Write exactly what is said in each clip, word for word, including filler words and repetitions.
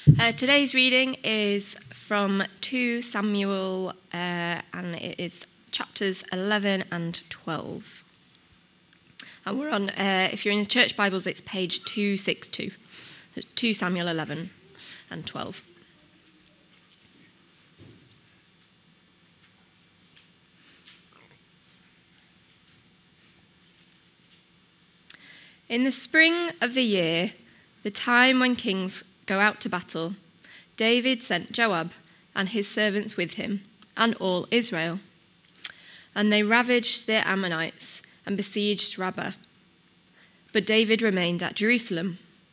Uh, today's reading is from Second Samuel, uh, and it is chapters eleven and twelve. And we're on, uh, if you're in the church Bibles, it's page two sixty-two. So Second Samuel eleven and twelve. In the spring of the year, the time when kings go out to battle, David sent Joab and his servants with him and all Israel. And they ravaged the Ammonites and besieged Rabbah. But David remained at Jerusalem.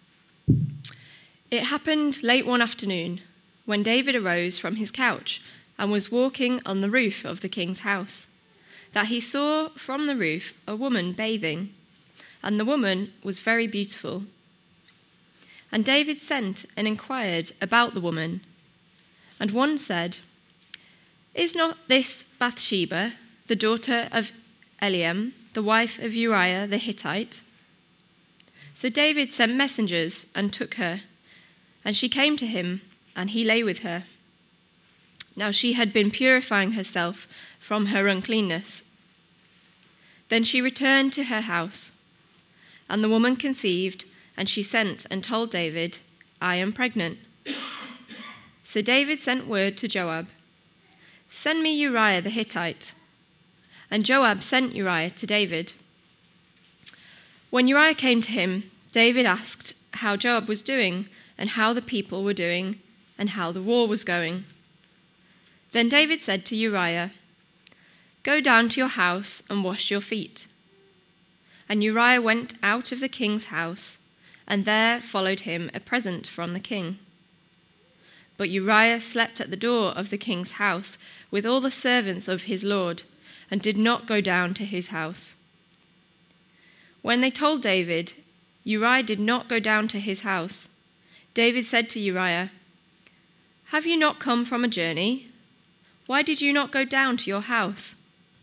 It happened late one afternoon when David arose from his couch and was walking on the roof of the king's house, that he saw from the roof a woman bathing, and the woman was very beautiful. And David sent and inquired about the woman. And one said, "Is not this Bathsheba, the daughter of Eliam, the wife of Uriah the Hittite?" So David sent messengers and took her, and she came to him, and he lay with her. Now she had been purifying herself from her uncleanness. Then she returned to her house, and the woman conceived, and she sent and told David, "I am pregnant." So David sent word to Joab, "Send me Uriah the Hittite." And Joab sent Uriah to David. When Uriah came to him, David asked how Joab was doing, and how the people were doing, and how the war was going. Then David said to Uriah, "Go down to your house and wash your feet." And Uriah went out of the king's house, and there followed him a present from the king. But Uriah slept at the door of the king's house with all the servants of his lord, and did not go down to his house. When they told David, Uriah did not go down to his house, David said to Uriah, "Have you not come from a journey? Why did you not go down to your house?"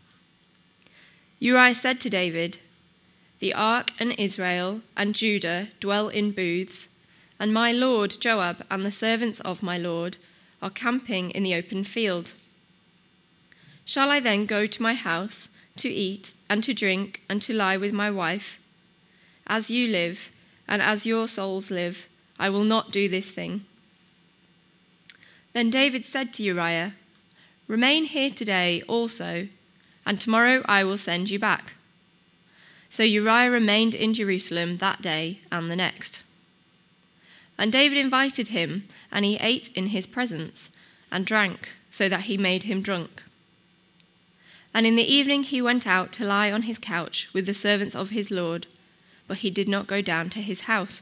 Uriah said to David, "The ark and Israel and Judah dwell in booths, and my lord Joab and the servants of my lord are camping in the open field. Shall I then go to my house to eat and to drink and to lie with my wife? As you live, and as your souls live, I will not do this thing." Then David said to Uriah, "Remain here today also, and tomorrow I will send you back." So Uriah remained in Jerusalem that day and the next. And David invited him, and he ate in his presence, and drank, so that he made him drunk. And in the evening he went out to lie on his couch with the servants of his lord, but he did not go down to his house.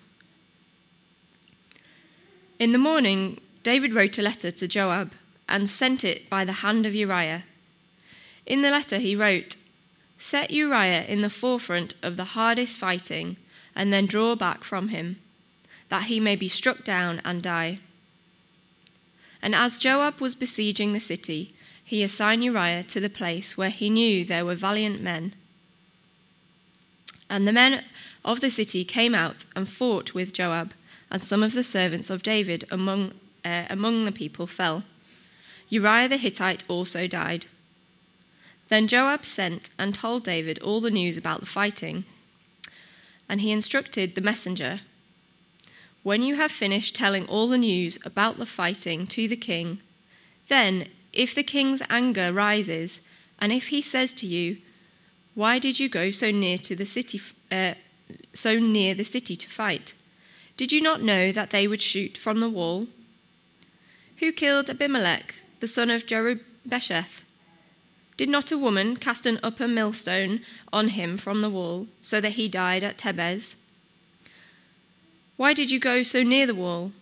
In the morning David wrote a letter to Joab, and sent it by the hand of Uriah. In the letter he wrote, "Set Uriah in the forefront of the hardest fighting, and then draw back from him, that he may be struck down and die." And as Joab was besieging the city, he assigned Uriah to the place where he knew there were valiant men. And the men of the city came out and fought with Joab, and some of the servants of David among, uh, among the people fell. Uriah the Hittite also died. Then Joab sent and told David all the news about the fighting. And he instructed the messenger, "When you have finished telling all the news about the fighting to the king, then if the king's anger rises, and if he says to you, 'Why did you go so near to the city, uh, so near the city to fight? Did you not know that they would shoot from the wall? Who killed Abimelech, the son of Jerubbesheth? Did not a woman cast an upper millstone on him from the wall, so that he died at Tebez? Why did you go so near the wall?'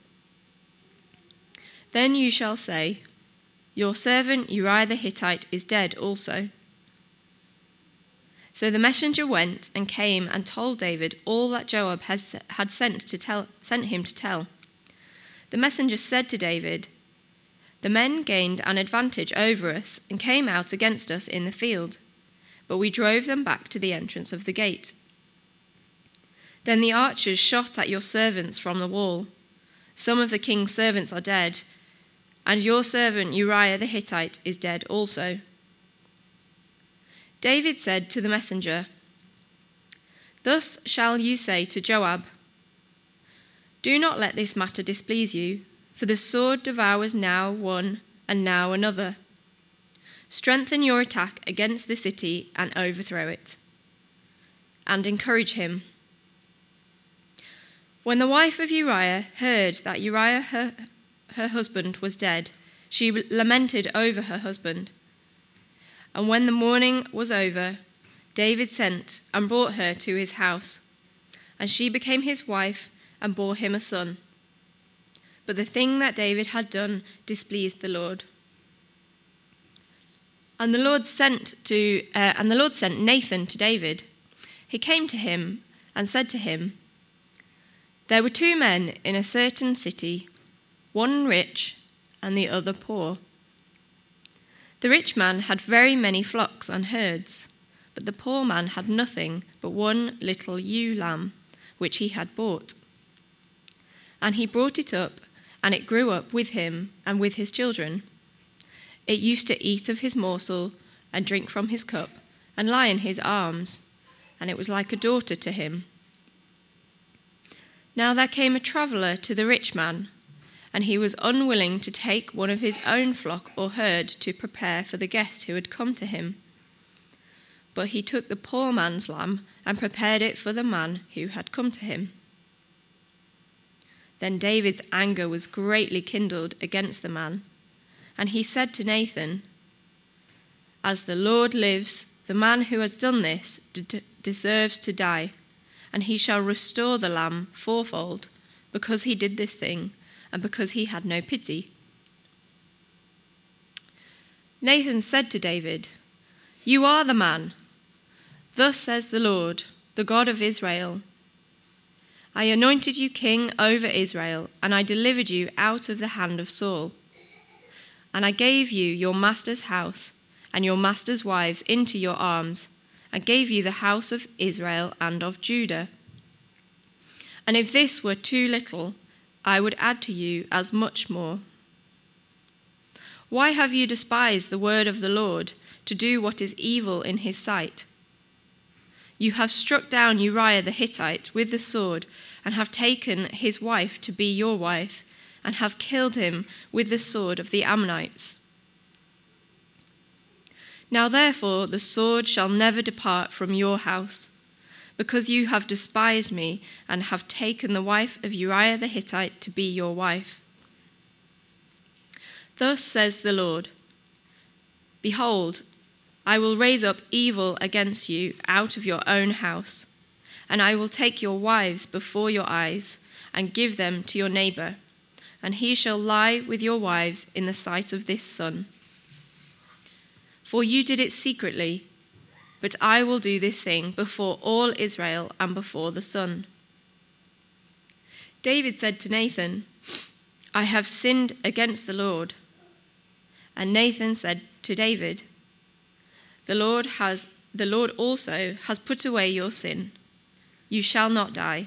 Then you shall say, 'Your servant Uriah the Hittite is dead also.'" So the messenger went and came and told David all that Joab has, had sent, to tell, sent him to tell. The messenger said to David, "The men gained an advantage over us and came out against us in the field, but we drove them back to the entrance of the gate. Then the archers shot at your servants from the wall, some of the king's servants are dead, and your servant Uriah the Hittite is dead also." David said to the messenger, "Thus shall you say to Joab, 'Do not let this matter displease you, for the sword devours now one and now another. Strengthen your attack against the city and overthrow it.' And encourage him." When the wife of Uriah heard that Uriah, her, her husband, was dead, she lamented over her husband. And when the mourning was over, David sent and brought her to his house, and she became his wife and bore him a son. But the thing that David had done displeased the Lord. And the Lord sent to uh, and the Lord sent Nathan to David. He came to him and said to him, "There were two men in a certain city, one rich and the other poor. The rich man had very many flocks and herds, but the poor man had nothing but one little ewe lamb, which he had bought. And he brought it up, and it grew up with him and with his children. It used to eat of his morsel and drink from his cup and lie in his arms, and it was like a daughter to him. Now there came a traveller to the rich man, and he was unwilling to take one of his own flock or herd to prepare for the guest who had come to him. But he took the poor man's lamb and prepared it for the man who had come to him. Then David's anger was greatly kindled against the man, and he said to Nathan, 'As the Lord lives, the man who has done this d- deserves to die, and he shall restore the lamb fourfold, because he did this thing, and because he had no pity.' Nathan said to David, 'You are the man. Thus says the Lord, the God of Israel, I anointed you king over Israel, and I delivered you out of the hand of Saul. And I gave you your master's house and your master's wives into your arms, and gave you the house of Israel and of Judah. And if this were too little, I would add to you as much more. Why have you despised the word of the Lord to do what is evil in his sight? You have struck down Uriah the Hittite with the sword, and have taken his wife to be your wife, and have killed him with the sword of the Ammonites. Now therefore the sword shall never depart from your house, because you have despised me, and have taken the wife of Uriah the Hittite to be your wife. Thus says the Lord, Behold, I will raise up evil against you out of your own house, and I will take your wives before your eyes, and give them to your neighbor, and he shall lie with your wives in the sight of this sun. For you did it secretly, but I will do this thing before all Israel and before the sun.' David said to Nathan, I have sinned against the Lord. And Nathan said to David, The Lord has, the Lord also has put away your sin. You shall not die.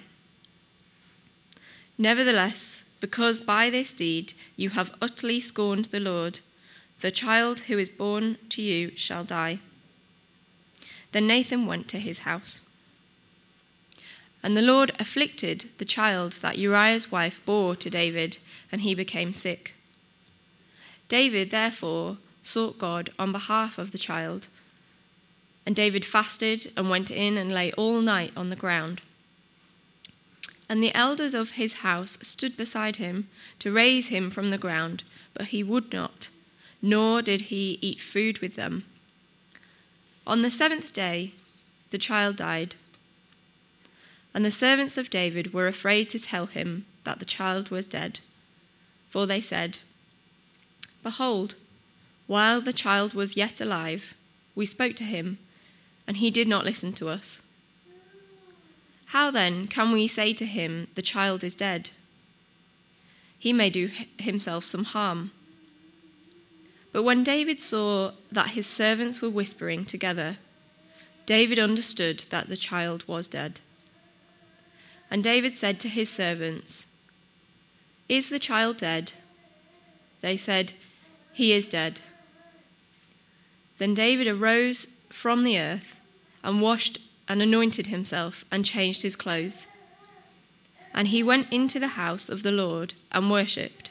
Nevertheless, because by this deed you have utterly scorned the Lord, the child who is born to you shall die." Then Nathan went to his house. And the Lord afflicted the child that Uriah's wife bore to David, and he became sick. David therefore sought God on behalf of the child, and David fasted and went in and lay all night on the ground. And the elders of his house stood beside him to raise him from the ground, but he would not, nor did he eat food with them. On the seventh day, the child died. And the servants of David were afraid to tell him that the child was dead, for they said, Behold, while the child was yet alive, we spoke to him, and he did not listen to us. How then can we say to him, The child is dead? He may do himself some harm. But when David saw that his servants were whispering together, David understood that the child was dead. And David said to his servants, "Is the child dead?" They said, "He is dead." Then David arose from the earth and washed and anointed himself and changed his clothes. And he went into the house of the Lord and worshipped.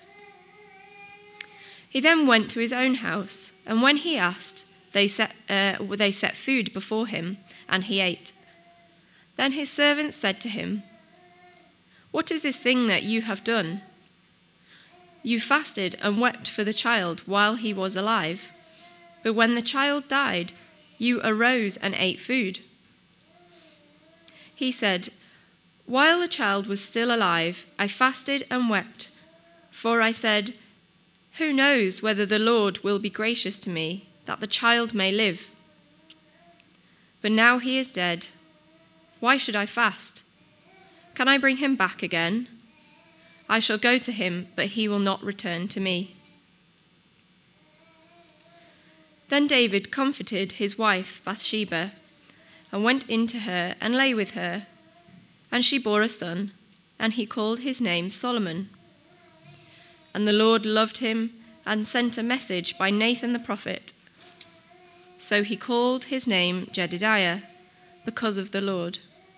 He then went to his own house, and when he asked, they set, uh, they set food before him, and he ate. Then his servants said to him, "What is this thing that you have done? You fasted and wept for the child while he was alive, but when the child died, you arose and ate food." He said, "While the child was still alive, I fasted and wept, for I said, 'Who knows whether the Lord will be gracious to me, that the child may live?' But now he is dead. Why should I fast? Can I bring him back again? I shall go to him, but he will not return to me." Then David comforted his wife Bathsheba, and went in to her and lay with her. And she bore a son, and he called his name Solomon. And the Lord loved him and sent a message by Nathan the prophet. So he called his name Jedidiah, because of the Lord.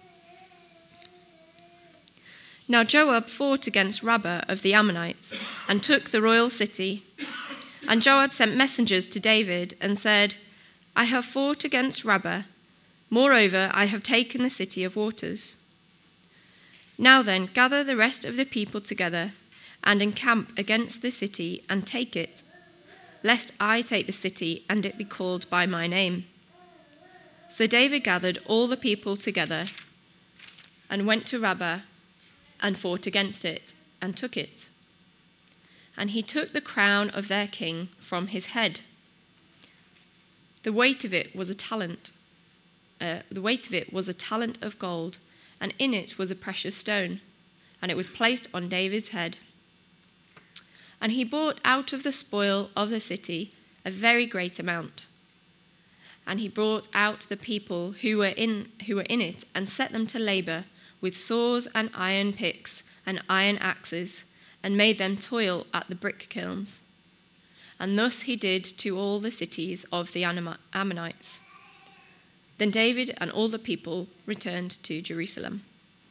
Now Joab fought against Rabbah of the Ammonites, and took the royal city. And Joab sent messengers to David and said, "I have fought against Rabbah. Moreover, I have taken the city of waters. Now then, gather the rest of the people together, and encamp against the city, and take it, lest I take the city, and it be called by my name." So David gathered all the people together, and went to Rabbah, and fought against it, and took it. And he took the crown of their king from his head. The weight of it was a talent. Uh, the weight of it was a talent of gold, and in it was a precious stone, and it was placed on David's head. And he brought out of the spoil of the city a very great amount. And he brought out the people who were in who were in it, and set them to labor with saws and iron picks and iron axes, and made them toil at the brick kilns. And thus he did to all the cities of the Ammonites. Then David and all the people returned to Jerusalem.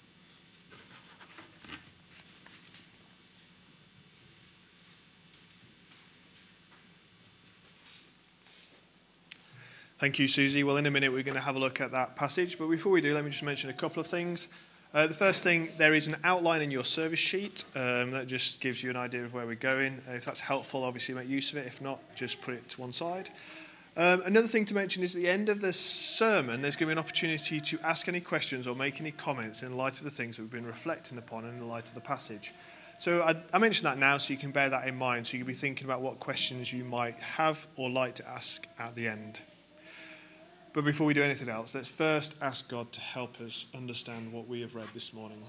Thank you, Susie. Well, in a minute, we're going to have a look at that passage. But before we do, let me just mention a couple of things. Uh, the first thing, there is an outline in your service sheet um, that just gives you an idea of where we're going. Uh, if that's helpful, obviously make use of it. If not, just put it to one side. Um, another thing to mention is at the end of the sermon, there's going to be an opportunity to ask any questions or make any comments in light of the things that we've been reflecting upon in the light of the passage. So I, I mentioned that now so you can bear that in mind, so you can be thinking about what questions you might have or like to ask at the end. But before we do anything else, let's first ask God to help us understand what we have read this morning.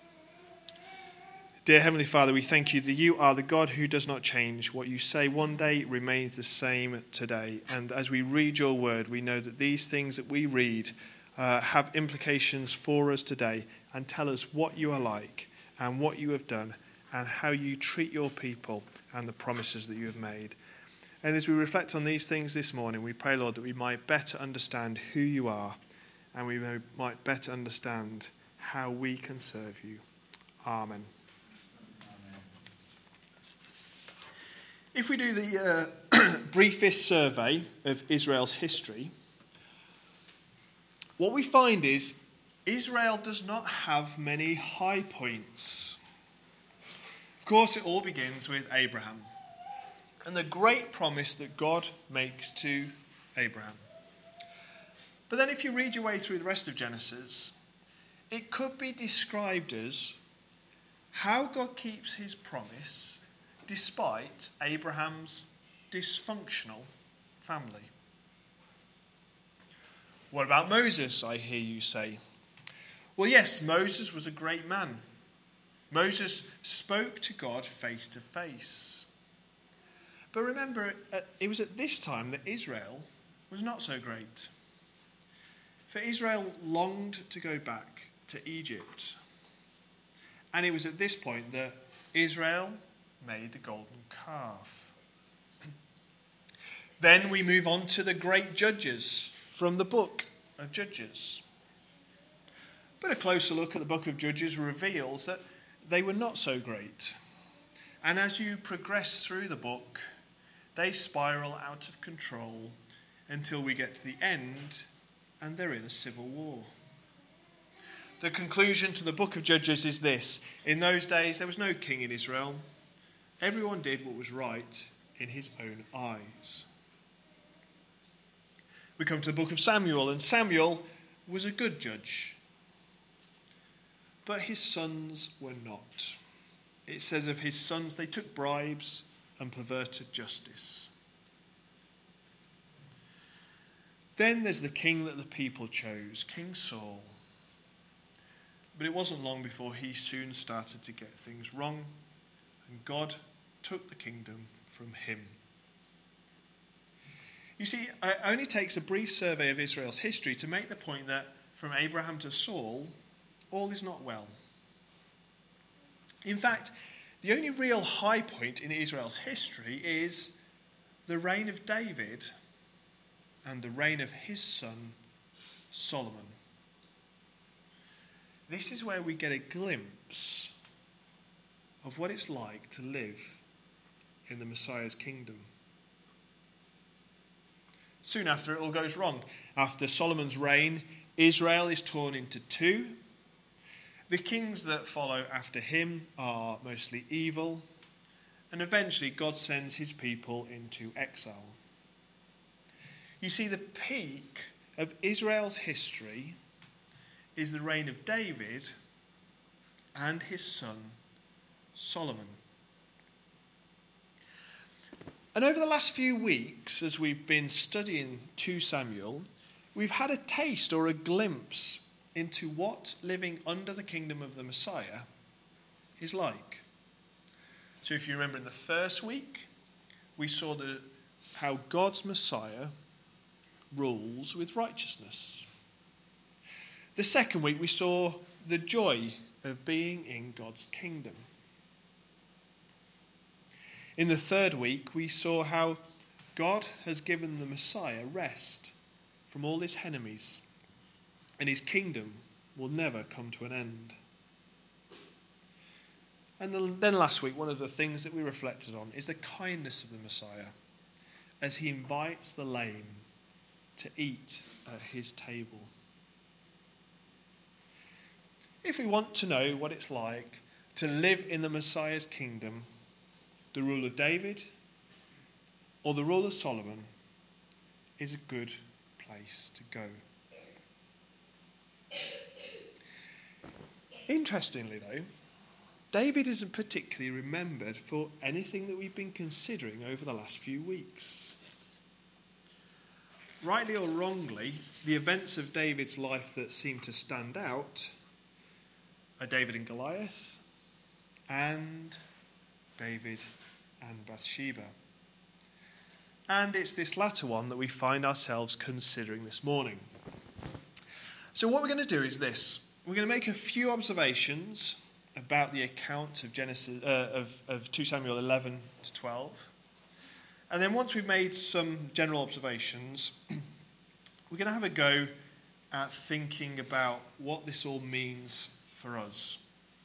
Dear Heavenly Father, we thank you that you are the God who does not change. What you say one day remains the same today. And as we read your word, we know that these things that we read uh, have implications for us today and tell us what you are like and what you have done and how you treat your people and the promises that you have made. And as we reflect on these things this morning, we pray, Lord, that we might better understand who you are and we may, might better understand how we can serve you. Amen. If we do the uh, briefest survey of Israel's history, what we find is Israel does not have many high points. Of course, it all begins with Abraham and the great promise that God makes to Abraham. But then if you read your way through the rest of Genesis, it could be described as how God keeps his promise despite Abraham's dysfunctional family. What about Moses, I hear you say? Well, yes, Moses was a great man. Moses spoke to God face to face. But remember, it was at this time that Israel was not so great. For Israel longed to go back to Egypt. And it was at this point that Israel made the golden calf. Then we move on to the great judges from the book of Judges. But a closer look at the book of Judges reveals that they were not so great. And as you progress through the book, they spiral out of control until we get to the end and they're in a civil war. The conclusion to the book of Judges is this: in those days there was no king in Israel. Everyone did what was right in his own eyes. We come to the book of Samuel, and Samuel was a good judge, but his sons were not. It says of his sons, they took bribes and perverted justice. Then there's the king that the people chose, King Saul. But it wasn't long before he soon started to get things wrong, and God took the kingdom from him. You see, it only takes a brief survey of Israel's history to make the point that from Abraham to Saul, all is not well. In fact, the only real high point in Israel's history is the reign of David and the reign of his son, Solomon. This is where we get a glimpse of what it's like to live in the Messiah's kingdom. Soon after, it all goes wrong. After Solomon's reign, Israel is torn into two. The kings that follow after him are mostly evil, and eventually God sends his people into exile. You see, the peak of Israel's history is the reign of David and his son Solomon. And over the last few weeks, as we've been studying Second Samuel, we've had a taste or a glimpse into what living under the kingdom of the Messiah is like. So if you remember in the first week, we saw the, how God's Messiah rules with righteousness. The second week, we saw the joy of being in God's kingdom. In the third week, we saw how God has given the Messiah rest from all his enemies, and his kingdom will never come to an end. And then last week, one of the things that we reflected on is the kindness of the Messiah as he invites the lame to eat at his table. If we want to know what it's like to live in the Messiah's kingdom, the rule of David or the rule of Solomon is a good place to go. Interestingly, though, David isn't particularly remembered for anything that we've been considering over the last few weeks. Rightly or wrongly, the events of David's life that seem to stand out are David and Goliath and David and Bathsheba. And it's this latter one that we find ourselves considering this morning. So what we're going to do is this. We're going to make a few observations about the account of Genesis uh, of, of Second Samuel eleven to twelve. And then once we've made some general observations, we're going to have a go at thinking about what this all means for us.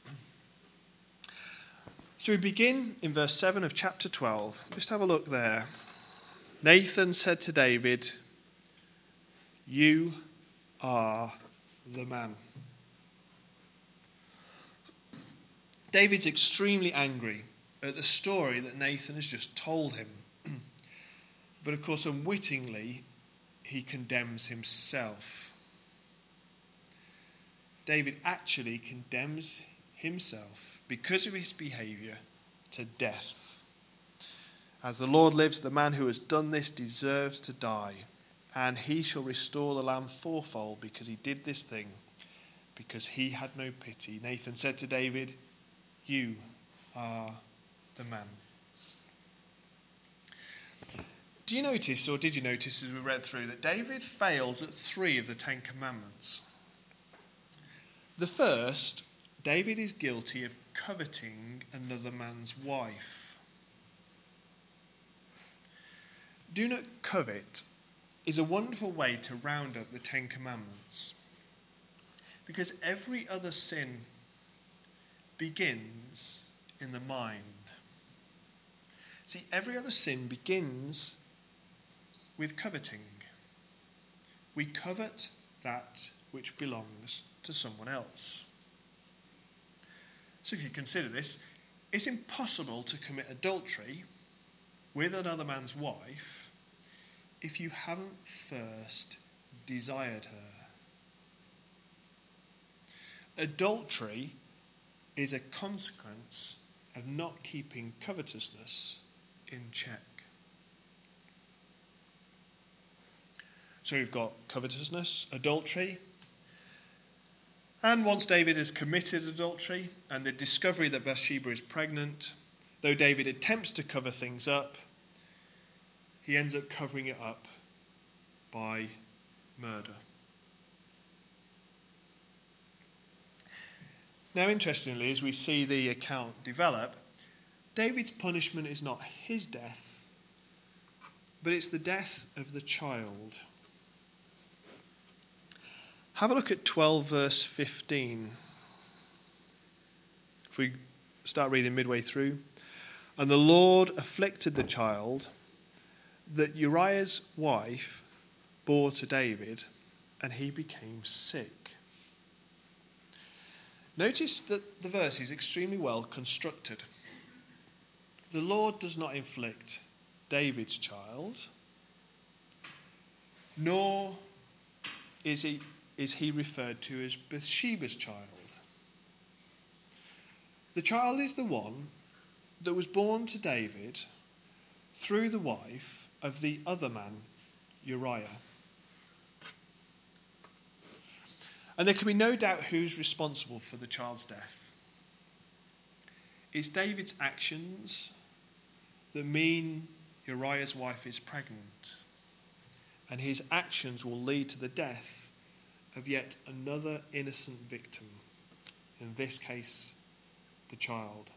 So we begin in verse seven of chapter twelve. Just have a look there. Nathan said to David, "You are the man." David's extremely angry at the story that Nathan has just told him. But of course, unwittingly, he condemns himself. David actually condemns himself because of his behaviour to death. As the Lord lives, the man who has done this deserves to die, and he shall restore the lamb fourfold because he did this thing, because he had no pity. Nathan said to David, "You are the man." Do you notice, or did you notice as we read through, that David fails at three of the Ten Commandments? The first, David is guilty of coveting another man's wife. Do not covet is a wonderful way to round up the Ten Commandments, because every other sin begins in the mind. See, every other sin begins with coveting. We covet that which belongs to someone else. So if you consider this, it's impossible to commit adultery with another man's wife if you haven't first desired her. Adultery is a consequence of not keeping covetousness in check. So we've got covetousness, adultery, and once David has committed adultery and the discovery that Bathsheba is pregnant, though David attempts to cover things up, he ends up covering it up by murder. Now, interestingly, as we see the account develop, David's punishment is not his death, but it's the death of the child. Have a look at twelve verse fifteen. If we start reading midway through. And the Lord afflicted the child that Uriah's wife bore to David, and he became sick. Notice that the verse is extremely well constructed. The Lord does not inflict David's child, nor is he, is he referred to as Bathsheba's child. The child is the one that was born to David through the wife of the other man, Uriah. And there can be no doubt who's responsible for the child's death. It's David's actions that mean Uriah's wife is pregnant, and his actions will lead to the death of yet another innocent victim, in this case, the child.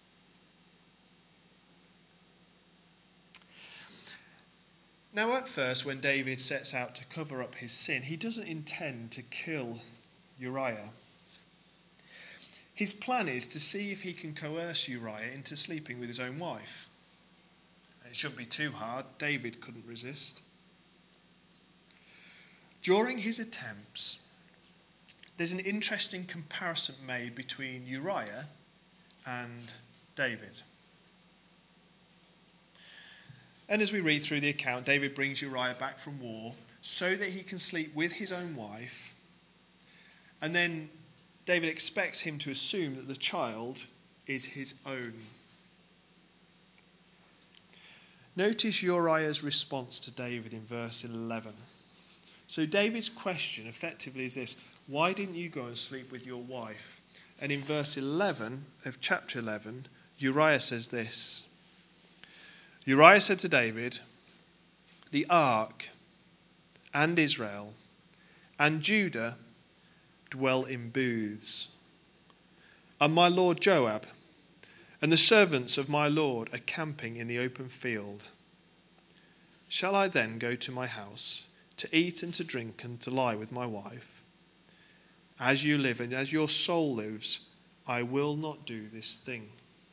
Now, at first, when David sets out to cover up his sin, he doesn't intend to kill Uriah. His plan is to see if he can coerce Uriah into sleeping with his own wife. It shouldn't be too hard. David couldn't resist. During his attempts, there's an interesting comparison made between Uriah and David. And as we read through the account, David brings Uriah back from war so that he can sleep with his own wife. And then David expects him to assume that the child is his own. Notice Uriah's response to David in verse eleven. So David's question effectively is this: why didn't you go and sleep with your wife? And in verse eleven of chapter eleven, Uriah says this. Uriah said to David, the ark and Israel and Judah dwell in booths, and my lord Joab and the servants of my lord are camping in the open field. Shall I then go to my house to eat and to drink and to lie with my wife? As you live and as your soul lives, I will not do this thing.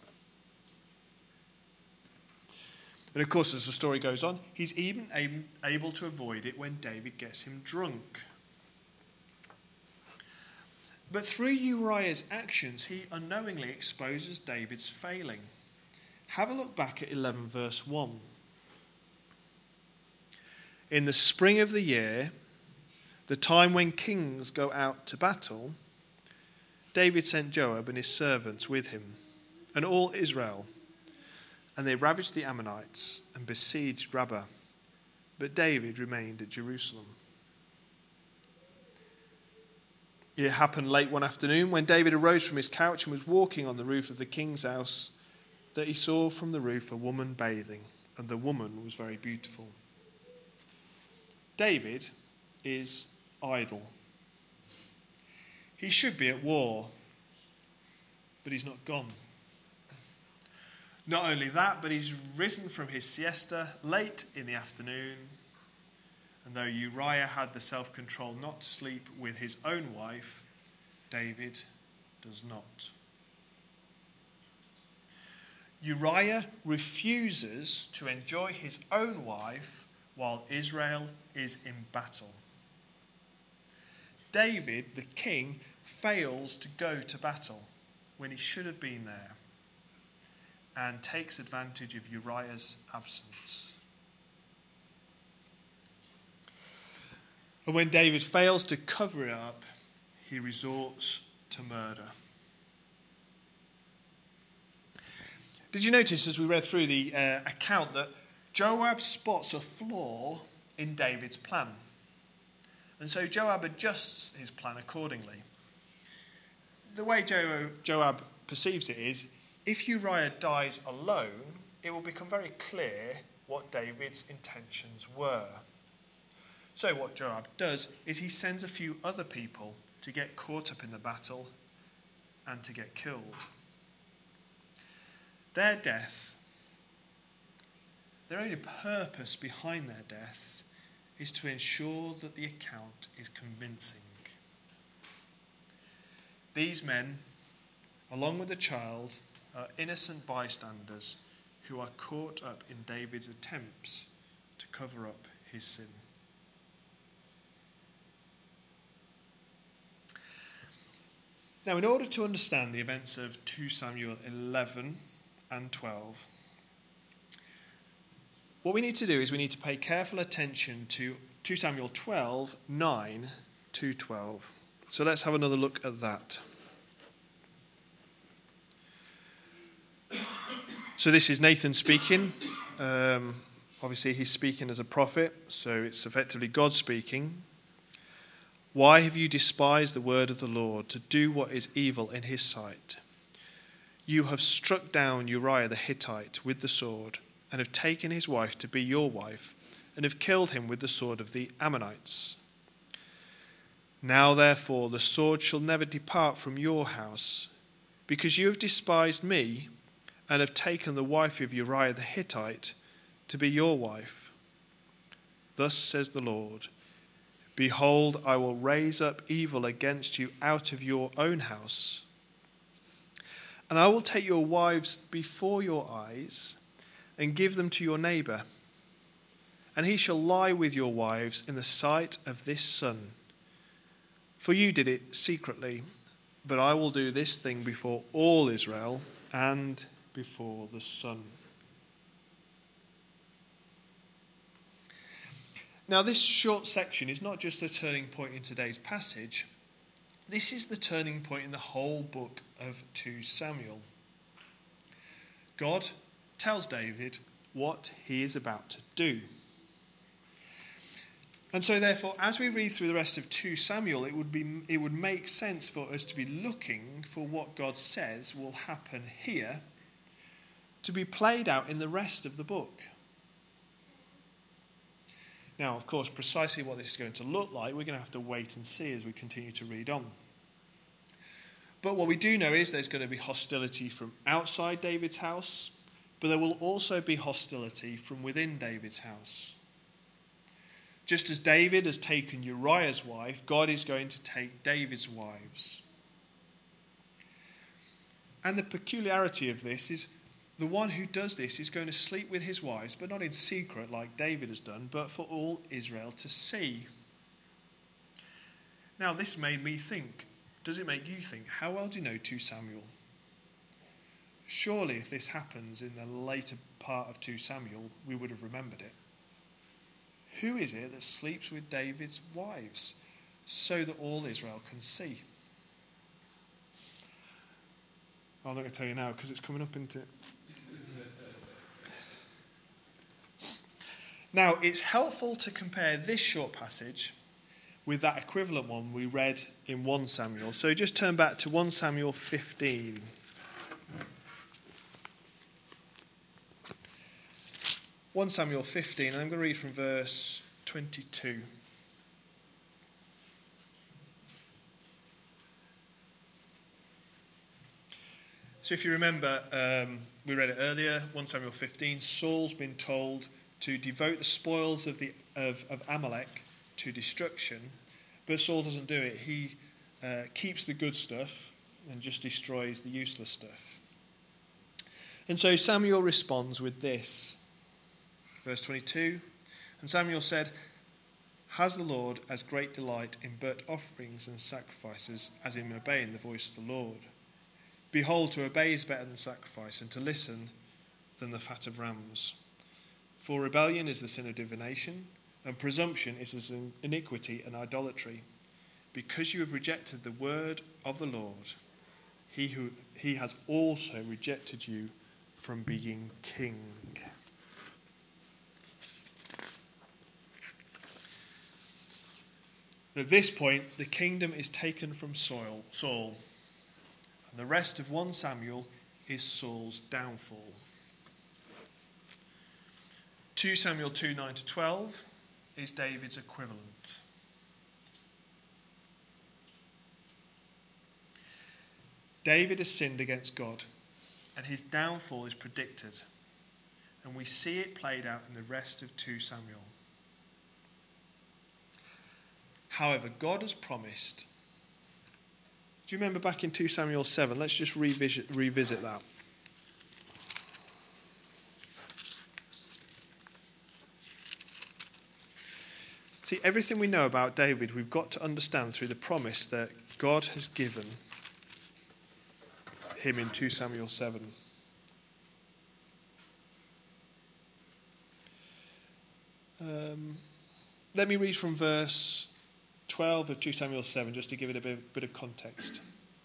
And of course, as the story goes on, he's even able to avoid it when David gets him drunk. But through Uriah's actions, he unknowingly exposes David's failing. Have a look back at eleven verse one. In the spring of the year, the time when kings go out to battle, David sent Joab and his servants with him, and all Israel. And they ravaged the Ammonites and besieged Rabbah. But David remained at Jerusalem. It happened late one afternoon when David arose from his couch and was walking on the roof of the king's house that he saw from the roof a woman bathing, and the woman was very beautiful. David is idle. He should be at war. but he's not gone. Not only that, but he's risen from his siesta late in the afternoon. And though Uriah had the self-control not to sleep with his own wife, David does not. Uriah refuses to enjoy his own wife while Israel is in battle. David, the king, fails to go to battle when he should have been there and takes advantage of Uriah's absence. And when David fails to cover it up, he resorts to murder. Did you notice as we read through the uh, account that Joab spots a flaw in David's plan? And so Joab adjusts his plan accordingly. The way jo- Joab perceives it is, if Uriah dies alone, it will become very clear what David's intentions were. So what Joab does is he sends a few other people to get caught up in the battle and to get killed. Their death, their only purpose behind their death is to ensure that the account is convincing. These men, along with the child, are innocent bystanders who are caught up in David's attempts to cover up his sin. Now, in order to understand the events of Second Samuel eleven and twelve, what we need to do is we need to pay careful attention to Second Samuel twelve, nine to twelve. So let's have another look at that. So this is Nathan speaking. Um, obviously, he's speaking as a prophet, so it's effectively God speaking. Why have you despised the word of the Lord to do what is evil in his sight? You have struck down Uriah the Hittite with the sword and have taken his wife to be your wife and have killed him with the sword of the Ammonites. Now, therefore, the sword shall never depart from your house, because you have despised me and have taken the wife of Uriah the Hittite to be your wife. Thus says the Lord, behold, I will raise up evil against you out of your own house, and I will take your wives before your eyes and give them to your neighbour, and he shall lie with your wives in the sight of this sun. For you did it secretly, but I will do this thing before all Israel and before the sun. Now, this short section is not just a turning point in today's passage. This is the turning point in the whole book of Second Samuel. God tells David what he is about to do. And so, therefore, as we read through the rest of Second Samuel, it would be it would make sense for us to be looking for what God says will happen here to be played out in the rest of the book. Now, of course, precisely what this is going to look like, we're going to have to wait and see as we continue to read on. But what we do know is there's going to be hostility from outside David's house, but there will also be hostility from within David's house. Just as David has taken Uriah's wife, God is going to take David's wives. And the peculiarity of this is the one who does this is going to sleep with his wives, but not in secret like David has done, but for all Israel to see. Now, this made me think. Does it make you think? How well do you know Second Samuel? Surely if this happens in the later part of Second Samuel, we would have remembered it. Who is it that sleeps with David's wives so that all Israel can see? I'm not going to tell you now because it's coming up into... Now, it's helpful to compare this short passage with that equivalent one we read in First Samuel. So just turn back to First Samuel fifteen. First Samuel fifteen, and I'm going to read from verse twenty-two. So if you remember, um, we read it earlier, First Samuel fifteen, Saul's been told to devote the spoils of, the, of, of Amalek to destruction, but Saul doesn't do it. He uh, keeps the good stuff and just destroys the useless stuff. And so Samuel responds with this. Verse twenty-two, and Samuel said, "Has the Lord as great delight in burnt offerings and sacrifices as in obeying the voice of the Lord? Behold, to obey is better than sacrifice, and to listen than the fat of rams. For rebellion is the sin of divination, and presumption is as iniquity and idolatry. Because you have rejected the word of the Lord, he who he has also rejected you from being king." At this point, the kingdom is taken from Saul, Saul, and the rest of First Samuel is Saul's downfall. Second Samuel two, nine to twelve is David's equivalent. David has sinned against God, and his downfall is predicted, and we see it played out in the rest of Second Samuel. However, God has promised. Do you remember back in Second Samuel seven? Let's just revisit, revisit that. See, everything we know about David, we've got to understand through the promise that God has given him in Second Samuel seven. Um, let me read from verse twelve of Second Samuel seven, just to give it a bit, bit of context.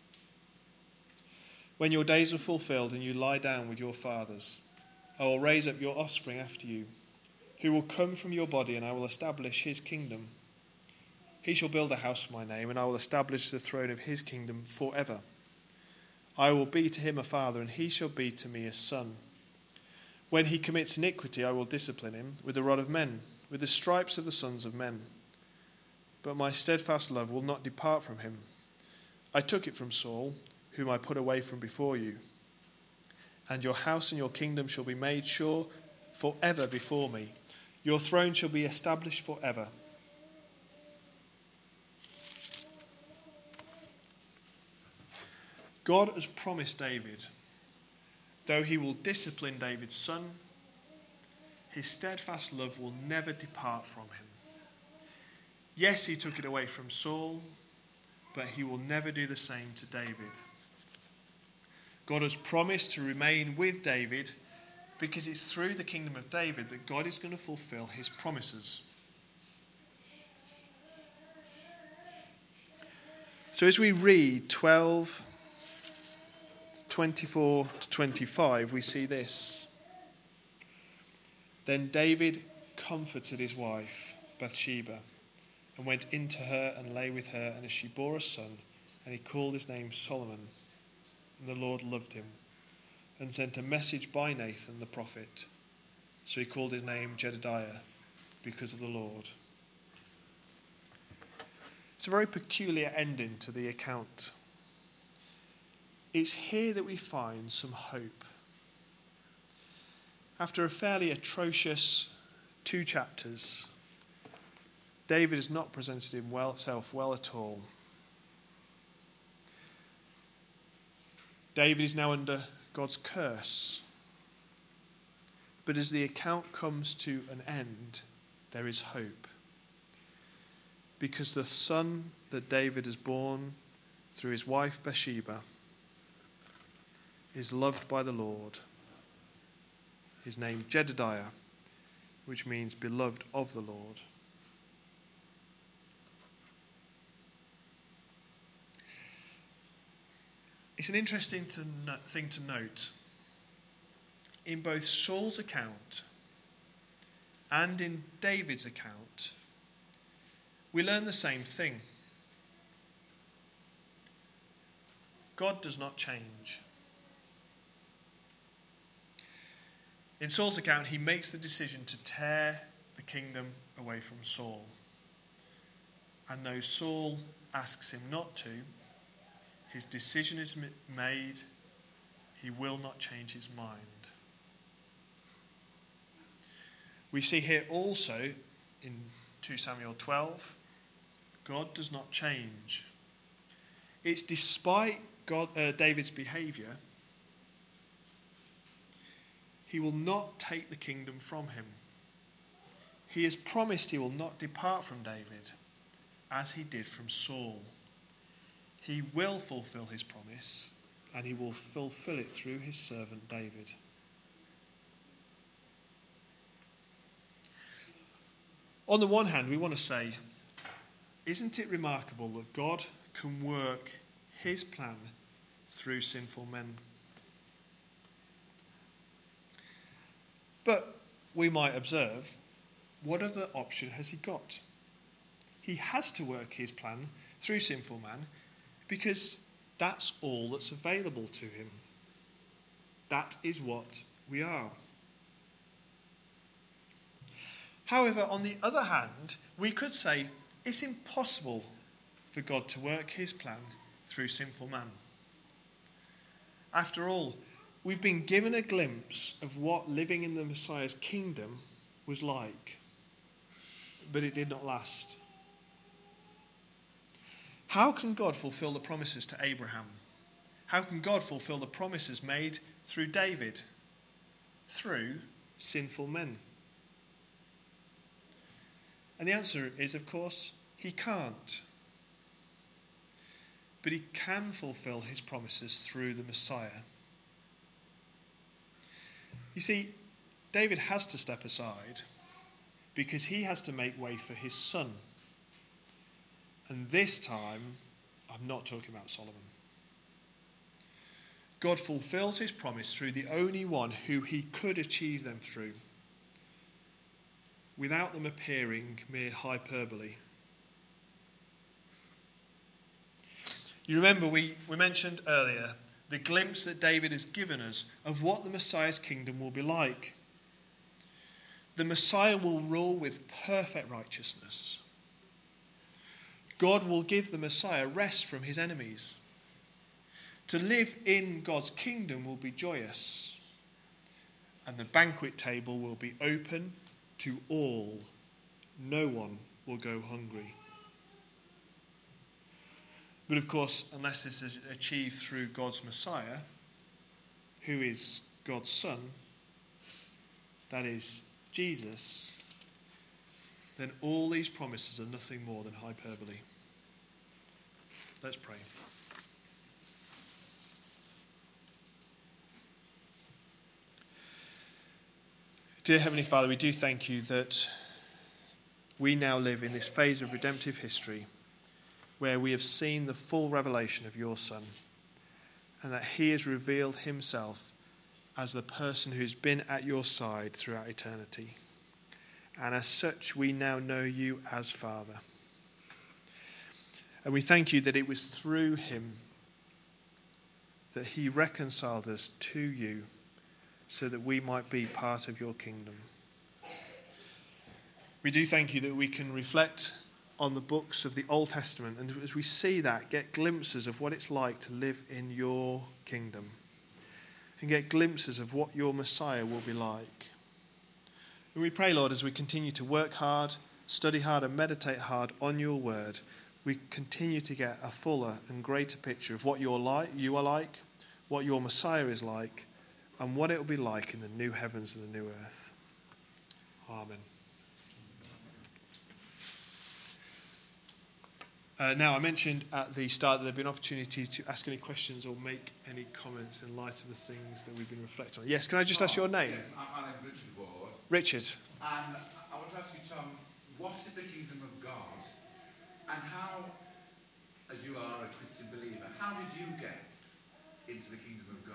"When your days are fulfilled and you lie down with your fathers, I will raise up your offspring after you, who will come from your body, and I will establish his kingdom. He shall build a house for my name, and I will establish the throne of his kingdom forever. I will be to him a father, and he shall be to me a son. When he commits iniquity, I will discipline him with the rod of men, with the stripes of the sons of men. But my steadfast love will not depart from him. I took it from Saul, whom I put away from before you. And your house and your kingdom shall be made sure forever before me. Your throne shall be established forever." God has promised David, though he will discipline David's son, his steadfast love will never depart from him. Yes, he took it away from Saul, but he will never do the same to David. God has promised to remain with David because it's through the kingdom of David that God is going to fulfill his promises. So as we read twelve, twenty-four to twenty-five, we see this. "Then David comforted his wife, Bathsheba, and went into her and lay with her, and as she bore a son, and he called his name Solomon. And the Lord loved him, and sent a message by Nathan the prophet. So he called his name Jedediah, because of the Lord." It's a very peculiar ending to the account. It's here that we find some hope. After a fairly atrocious two chapters, David has not presented himself well at all. David is now under God's curse. But as the account comes to an end, there is hope. Because the son that David has born through his wife Bathsheba is loved by the Lord. His name Jedediah, which means beloved of the Lord. It's an interesting to no- thing to note. In both Saul's account and in David's account, we learn the same thing. God does not change. In Saul's account, he makes the decision to tear the kingdom away from Saul. And though Saul asks him not to, his decision is made, He will not change his mind. We see here also in two Samuel twelve, God does not change. It's despite God, uh, David's behaviour, he will not take the kingdom from him. He has promised he will not depart from David, as he did from Saul. He will fulfill his promise, and he will fulfill it through his servant David. On the one hand, we want to say, isn't it remarkable that God can work his plan through sinful men? But we might observe, what other option has he got? He has to work his plan through sinful man because that's all that's available to him. That is what we are. However, on the other hand, we could say it's impossible for God to work his plan through sinful man. After all, we've been given a glimpse of what living in the Messiah's kingdom was like, but it did not last. How can God fulfill the promises to Abraham? How can God fulfill the promises made through David? Through sinful men. And the answer is, of course, he can't. But he can fulfill his promises through the Messiah. You see, David has to step aside because he has to make way for his son. And this time, I'm not talking about Solomon. God fulfills his promise through the only one who he could achieve them through, without them appearing mere hyperbole. You remember we, we mentioned earlier the glimpse that David has given us of what the Messiah's kingdom will be like. The Messiah will rule with perfect righteousness. God will give the Messiah rest from his enemies. To live in God's kingdom will be joyous, and the banquet table will be open to all. No one will go hungry. But of course, unless this is achieved through God's Messiah, who is God's Son, that is Jesus, then all these promises are nothing more than hyperbole. Let's pray. Dear Heavenly Father, we do thank you that we now live in this phase of redemptive history where we have seen the full revelation of your Son, and that he has revealed himself as the person who's been at your side throughout eternity. And as such, we now know you as Father. And we thank you that it was through him that he reconciled us to you, so that we might be part of your kingdom. We do thank you that we can reflect on the books of the Old Testament, and as we see that, get glimpses of what it's like to live in your kingdom, and get glimpses of what your Messiah will be like. And we pray, Lord, as we continue to work hard, study hard, and meditate hard on your word, we continue to get a fuller and greater picture of what you're like, you are like, what your Messiah is like, and what it will be like in the new heavens and the new earth. Amen. Uh, now, I mentioned at the start that there'd be an opportunity to ask any questions or make any comments in light of the things that we've been reflecting on. Yes, can I just ask your name? Yes, my name is Richard Ward. Richard. And I want to ask you, Tom, what is the kingdom of God? And how, as you are a Christian believer, how did you get into the kingdom of God?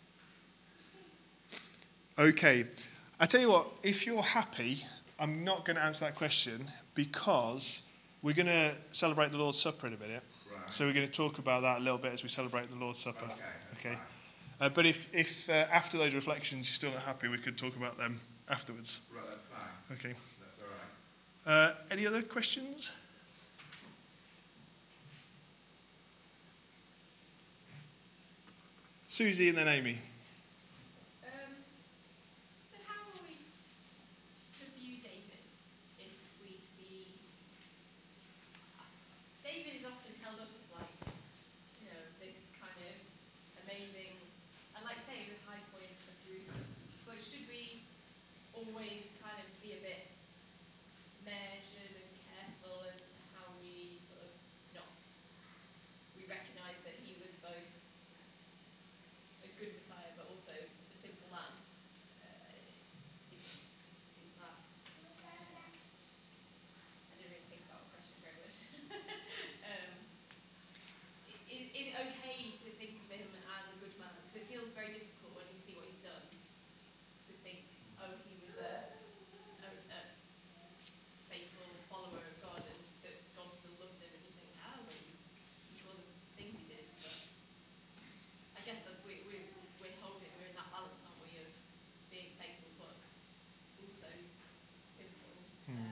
Okay, I tell you what, if you're happy, I'm not going to answer that question because we're going to celebrate the Lord's Supper in a minute. Right. So we're going to talk about that a little bit as we celebrate the Lord's Supper. Okay. okay? Uh, but if, if uh, after those reflections you're still not happy, we could talk about them afterwards. Right, that's fine. Okay. That's all right. Uh, any other questions? Susie and then Amy. always kind of be a bit measured and careful as to how we sort of not we recognise that he was both a good Messiah but also a simple man. Uh, is, is that? I didn't really think about a question very much. um, is, is it okay to think of him as a good man? Because it feels very difficult when you see what he's done to think, oh, he was a, a, a faithful follower of God and that God still loved him, and you think, ah, but he was he all the things he did. But I guess as we we we're holding, we're in that balance, aren't we, of being faithful but also simple. Hmm. Uh,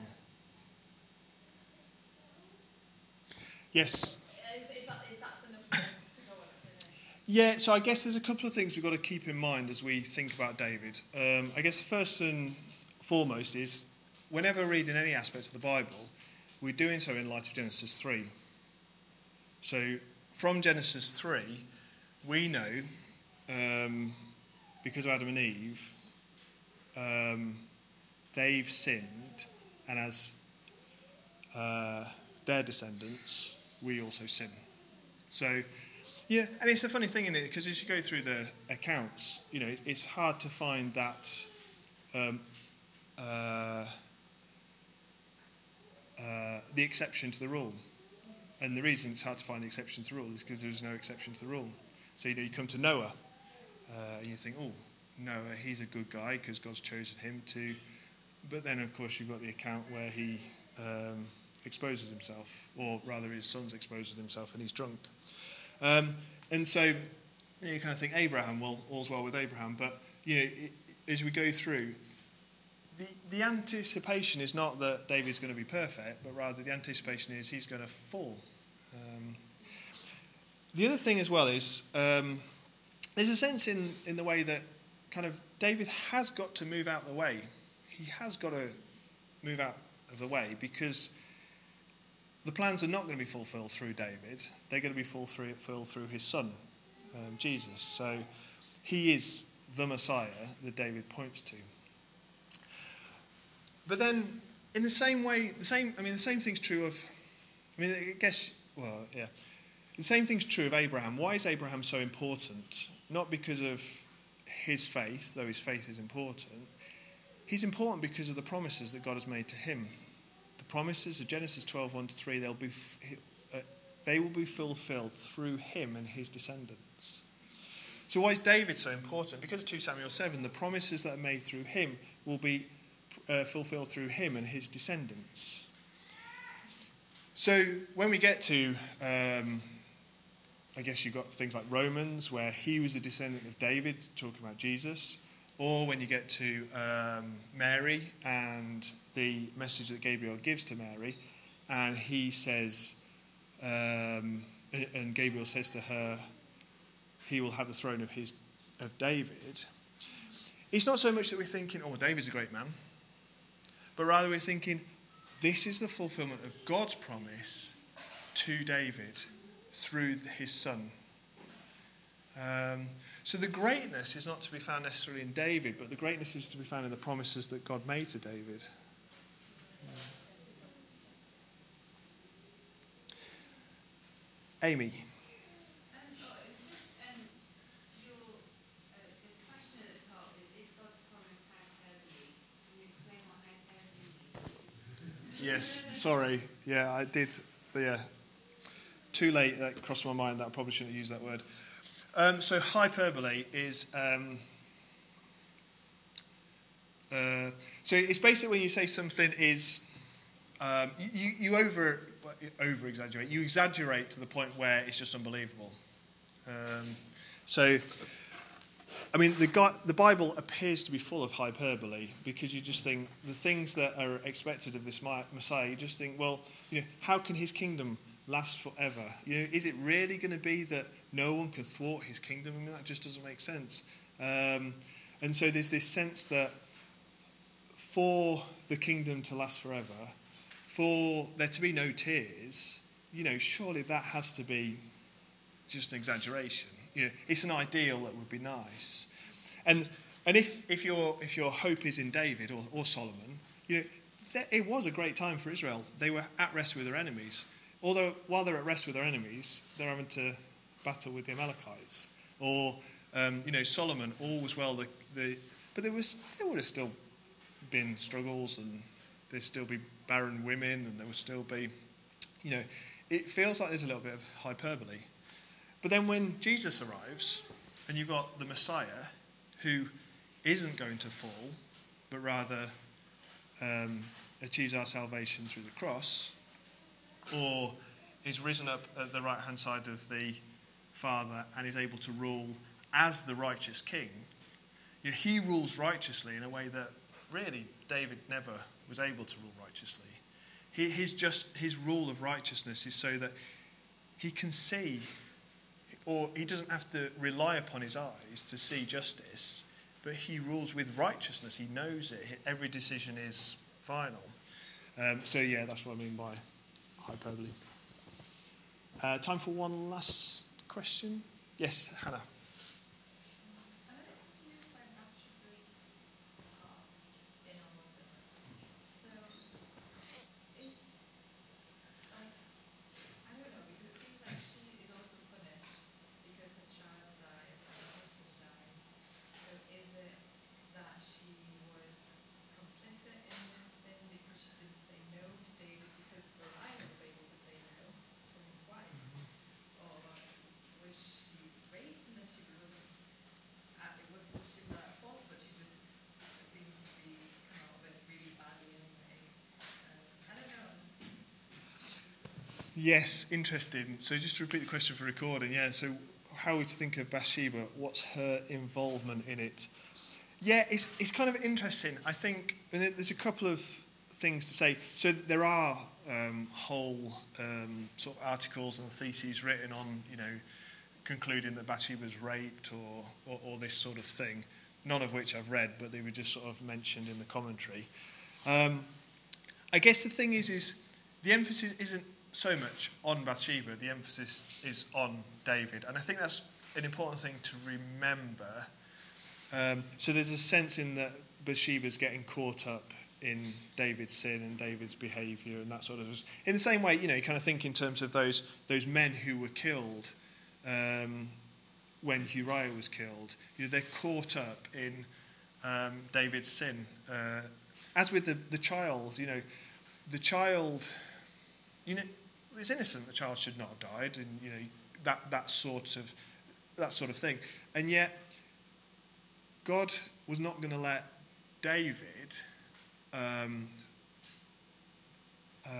Yes. is, is that is that enough to, to go on? I don't know. Yeah, so I guess there's a couple of things we've got to keep in mind as we think about David. Um, I guess first and foremost is whenever reading any aspect of the Bible, we're doing so in light of Genesis three. So from Genesis three, we know, um, because of Adam and Eve, um, they've sinned, and as uh, their descendants, we also sin. So, yeah, and it's a funny thing, isn't it? Because as you go through the accounts, you know, it's hard to find that um, uh, uh, the exception to the rule. And the reason it's hard to find the exception to the rule is because there's no exception to the rule. So, you know, you come to Noah, uh, and you think, oh, Noah, he's a good guy because God's chosen him to. But then, of course, you've got the account where he um, exposes himself, or rather his son's exposes himself and he's drunk. Um, and so you know, you kind of think Abraham, well, all's well with Abraham. But you know, it, as we go through, the, the anticipation is not that David's going to be perfect, but rather the anticipation is he's going to fall. Um, the other thing as well is um, there's a sense in, in the way that kind of David has got to move out the way. He has got to move out of the way because the plans are not going to be fulfilled through David. They're going to be fulfilled through his son, um, Jesus. So he is the Messiah that David points to. But then, in the same way, the same I mean, the same thing's true of. I mean, I guess. Well, yeah. The same thing's true of Abraham. Why is Abraham so important? Not because of his faith, though his faith is important. He's important because of the promises that God has made to him. The promises of Genesis twelve, one to three, they'll be, uh, they will be fulfilled through him and his descendants. So why is David so important? Because of two Samuel seven, the promises that are made through him will be uh, fulfilled through him and his descendants. So when we get to, um, I guess you've got things like Romans, where he was a descendant of David, talking about Jesus. Or when you get to um, Mary and the message that Gabriel gives to Mary, and he says, um, and Gabriel says to her, he will have the throne of his of David. It's not so much that we're thinking, oh, David's a great man, but rather we're thinking, this is the fulfillment of God's promise to David through his son. Um, So the greatness is not to be found necessarily in David, but the greatness is to be found in the promises that God made to David. Amy. Um, oh, it's just um, your, uh, the question at the top is, is God's promise hyperbole? Can you explain what hyperbole is? Yes, sorry. Yeah, I did. Yeah, too late. That crossed my mind. That I probably shouldn't have used that word. Um, so hyperbole is, um, uh, so it's basically when you say something is, um, you, you over over exaggerate. You exaggerate to the point where it's just unbelievable. Um, so, I mean, the, God, the Bible appears to be full of hyperbole because you just think the things that are expected of this Messiah. You just think, well, you know, how can his kingdom last forever? You know, is it really going to be that no one can thwart his kingdom? I mean, that just doesn't make sense. Um, and so there's this sense that for the kingdom to last forever, for there to be no tears, you know, surely that has to be just an exaggeration. You know, it's an ideal that would be nice. And And if, if, your, if your hope is in David or, or Solomon, you know, it was a great time for Israel. They were at rest with their enemies. Although while they're at rest with their enemies, they're having to battle with the Amalekites. Or, um, you know, Solomon, all was well. The, the, but there was there would have still been struggles, and there'd still be barren women, and there would still be, you know, it feels like there's a little bit of hyperbole. But then when Jesus arrives, and you've got the Messiah, who isn't going to fall, but rather um, achieves our salvation through the cross, or is risen up at the right-hand side of the Father and is able to rule as the righteous king. You know, he rules righteously in a way that really David never was able to rule righteously. He, his, just, his rule of righteousness is so that he can see, or he doesn't have to rely upon his eyes to see justice, but he rules with righteousness. He knows it. Every decision is final. Um, so yeah, that's what I mean by hyperbole. Uh, time for one last question. Yes, Hannah. I don't think you said Bathsheba's part in all of this. So it's like, I don't know, because it seems like she is also punished because her child dies and her husband dies. So is it that she was complicit in this sin because she didn't say no to David because Uriah was able to say no to him twice? Or was she raped and then she wasn't, uh, it wasn't, she's not at fault, but she just seems to be come out of it really badly anyway. Um, I don't know, I'm just, Yes, interesting. So just to repeat the question for recording, yeah, so how would you think of Bathsheba? What's her involvement in it? Yeah, it's it's kind of interesting. I think and there's a couple of things to say. So there are um, whole um, sort of articles and theses written on, you know, concluding that Bathsheba's raped or, or, or this sort of thing, none of which I've read, but they were just sort of mentioned in the commentary. Um, I guess the thing is, is the emphasis isn't so much on Bathsheba, the emphasis is on David. And I think that's an important thing to remember. Um, so there's a sense in that Bathsheba's getting caught up in David's sin and David's behaviour and that sort of... In the same way, you know, you kind of think in terms of those those men who were killed um, when Uriah was killed. You know, they're caught up in um, David's sin. Uh, as with the, the child, you know, the child... You know, it's innocent. The child should not have died, and you know that that sort of that sort of thing. And yet, God was not going to let David. Um, uh,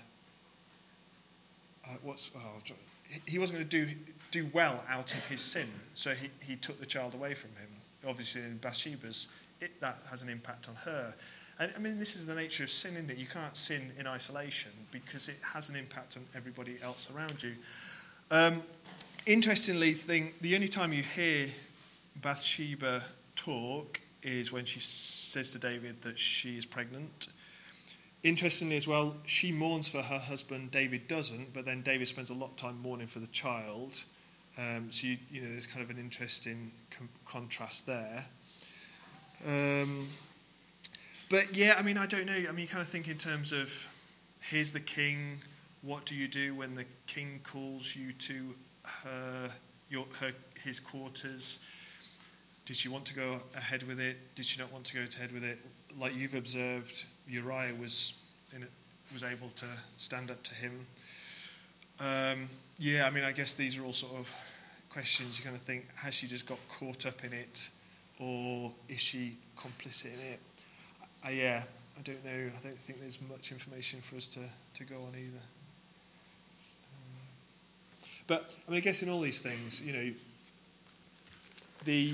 uh, what's oh, he wasn't going to do do well out of his sin, so he, he took the child away from him. Obviously, in Bathsheba's, it, that has an impact on her. And I mean, this is the nature of sin, isn't it? You can't sin in isolation because it has an impact on everybody else around you. Um, interestingly, thing, the only time you hear Bathsheba talk is when she says to David that she is pregnant. Interestingly as well, she mourns for her husband, David doesn't, but then David spends a lot of time mourning for the child. Um, so, you, you know, there's kind of an interesting com- contrast there. Um... But yeah, I mean, I don't know. I mean, you kind of think in terms of, here's the king. What do you do when the king calls you to her, your, her, his quarters? Did she want to go ahead with it? Did she not want to go ahead with it? Like you've observed, Uriah was in it, was able to stand up to him. Um, yeah, I mean, I guess these are all sort of questions. You kind of think, has she just got caught up in it, or is she complicit in it? Uh, yeah, I don't know. I don't think there's much information for us to, to go on either. Um, but, I mean, I guess in all these things, you know, the,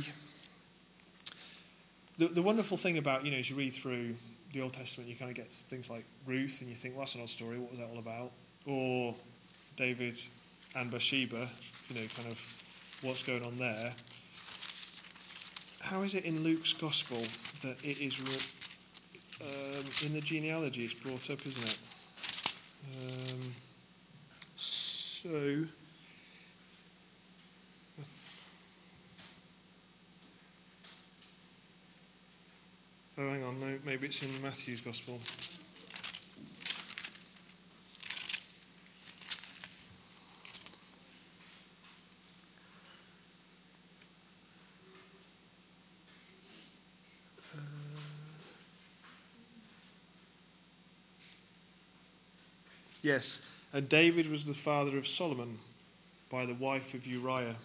the the wonderful thing about, you know, as you read through the Old Testament, you kind of get to things like Ruth, and you think, well, that's an odd story. What was that all about? Or David and Bathsheba, you know, kind of what's going on there. How is it in Luke's Gospel that it is... Re- Um, in the genealogy, it's brought up, isn't it? Um, so, Oh, hang on, no, maybe it's in Matthew's Gospel. Uh, yes, and David was the father of Solomon by the wife of Uriah.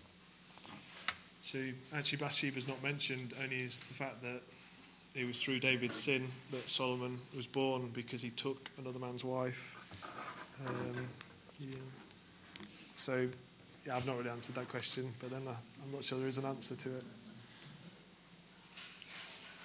So actually Bathsheba's not mentioned, only is the fact that it was through David's sin that Solomon was born, because he took another man's wife. Um, yeah. So, yeah, I've not really answered that question, but then I, I'm not sure there is an answer to it.